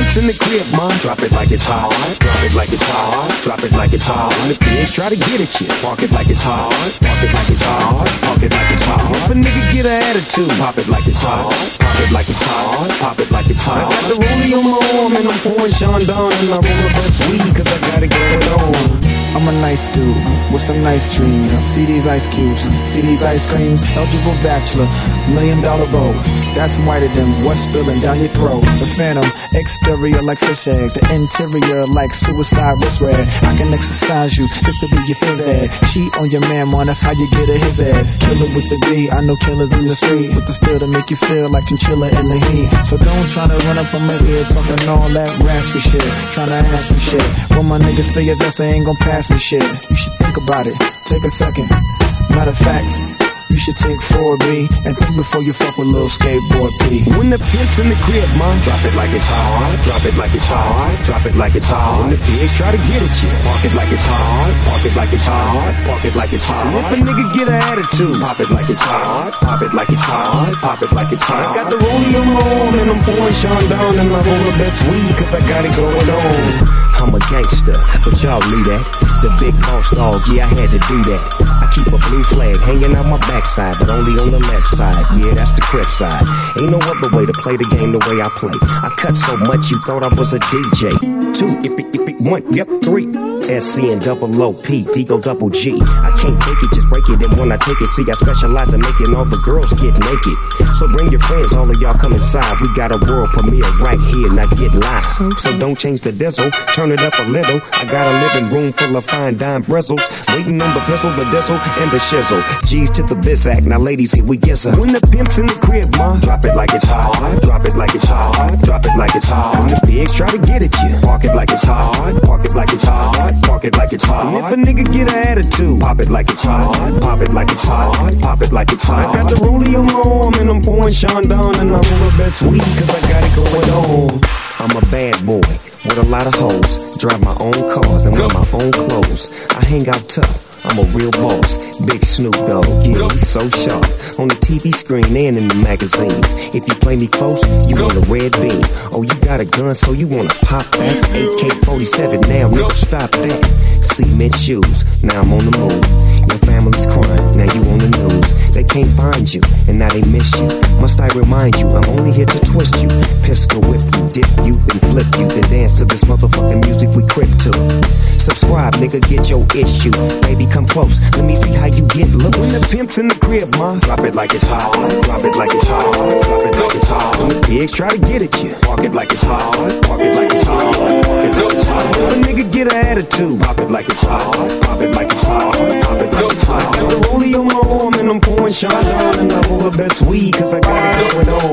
pimps in the crib, ma, drop it like it's hot. Drop it like it's hot. Drop it like it's hot. When the pigs try to get at you, park it like it's hot. Park it like it's hot. Park it like it's hot. If a nigga get an attitude, pop it like it's hot. Pop it like it's hot. Pop it like it's hot. I got the rollie on my arm and I'm pouring Sean Don and I roll up that sweet cause I got it going on. I'm a nice dude with some nice dreams. See these ice cubes, see these ice creams. Eligible bachelor, $1 million bow. That's whiter than what's spilling down your throat. The phantom, exterior like fish eggs. The interior like suicide wrist red. I can exercise you just to be your phys ed. Cheat on your man, man, that's how you get a his ed. Killer with the D, I know killers in the street with the still to make you feel like chinchilla in the heat. So don't try to run up on my ear talking all that raspy shit. Tryna ask me shit. When my niggas feel your vest, they ain't gon' pass me shit. You should think about it, take a second. Matter of fact, you should take 4B and think before you fuck with little skateboard P. When the pimp's in the crib, ma, drop it like it's hot. Drop it like it's hot. Drop it like it's hot. When the pigs try to get at you, park it like it's hot. Park it like it's hot. Park it like it's hot. And if a nigga get an attitude, pop it like it's hot. Pop it like it's hot. Pop it like it's hot. I got the rollie on my arm and I'm pouring Sean Don and I roll the best weed cause I got it going on. I'm a gangster, but y'all knew that. The big boss dog, yeah, I had to do that. I keep a blue flag hanging out my backside, but only on the left side. Yeah, that's the crib side. Ain't no other way to play the game the way I play. I cut so much you thought I was a DJ. 2, if it, 1, yep, 3. SC and double OP, D-O double G. I can't fake it, just break it. And when I take it, see, I specialize in making all the girls get naked. So bring your friends, all of y'all come inside. We got a world premiere right here, now get live. So don't change the diesel, turn it up a little. I got a living room full of fine dime bristles, waiting on the pistol, the diesel, and the shizzle. G's to the bizac, now ladies, here we get her. When the pimp's in the crib, ma, drop it like it's hot. Drop it like it's hot. Drop it like it's hot. When the pigs try to get at you, park it like it's hot. Park it like it's hot. Park it like it's hot. And if a nigga get an attitude, pop it like it's hot. Pop it like it's hot. Pop it like it's hot. I got the rollie on my arm and I'm pouring Sean Don and I'm roll the best weed cause I got it going on. I'm a bad boy with a lot of hoes. Drive my own cars and wear my own clothes. I hang out tough. I'm a real boss, Big Snoop Dogg, yeah, he's so sharp. On the TV screen and in the magazines. If you play me close, you want a red beam. Oh, you got a gun, so you wanna pop that? AK-47 now, nigga, stop that. Cement shoes, now I'm on the move. Your family's crying, now you on the news. They can't find you, and now they miss you. Must I remind you, I'm only here to twist you. Pistol whip you, dip you, then flip you. Then dance to this motherfucking music we crip to. Subscribe, nigga, get your issue. Baby, come close, let me see how you get loose. When the pimp's in the crib, ma, drop it like it's hot. Drop it like it's hot. Drop it like it's hot. When the pigs try to get at you, park it like it's hot. Park it like it's hot. Park it like it's hot. If a nigga get an attitude, pop it like it's hot. Pop it like it's hot. Pop it like it's hot. I got the rollie on my arm and I'm pouring Sean Don and I roll the best weed cause I got it going on.